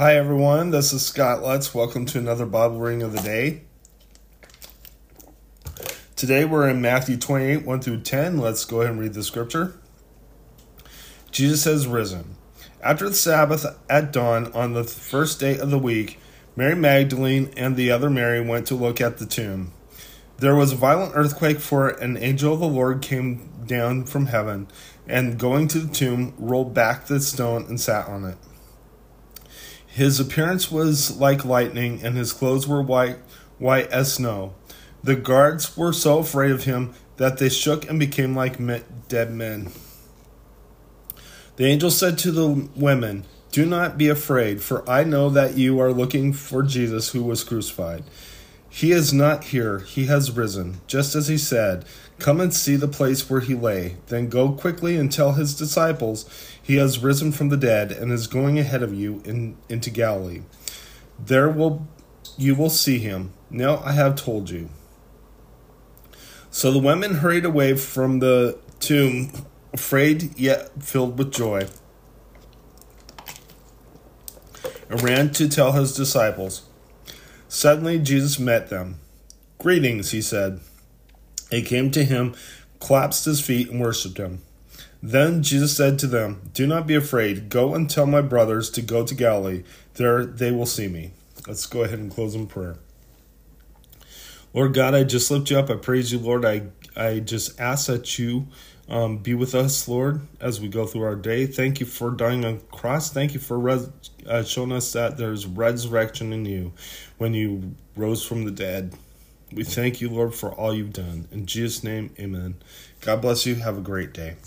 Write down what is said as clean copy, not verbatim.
Hi everyone, this is Scott Lutz. Welcome to another Bible reading of the day. Today we're in Matthew 28, 1 through 10. Let's go ahead and read the scripture. Jesus has risen. After the Sabbath at dawn on the first day of the week, Mary Magdalene and the other Mary went to look at the tomb. There was a violent earthquake, for an angel of the Lord came down from heaven, and going to the tomb, rolled back the stone and sat on it. His appearance was like lightning, and his clothes were white as snow. The guards were so afraid of him that they shook and became like dead men. The angel said to the women, "Do not be afraid, for I know that you are looking for Jesus who was crucified. He is not here, he has risen, just as he said. Come and see the place where he lay. Then go quickly and tell his disciples he has risen from the dead and is going ahead of you into Galilee. There you will see him. Now I have told you." So the women hurried away from the tomb, afraid yet filled with joy, and ran to tell his disciples. Suddenly Jesus met them. "Greetings," he said. They came to him, clasped his feet, and worshipped him. Then Jesus said to them, "Do not be afraid. Go and tell my brothers to go to Galilee. There they will see me." Let's go ahead and close in prayer. Lord God, I just lift you up. I praise you, Lord. I just ask that you be with us, Lord, as we go through our day. Thank you for dying on the cross. Thank you for showing us that there's resurrection in you when you rose from the dead. We thank you, Lord, for all you've done. In Jesus' name, amen. God bless you. Have a great day.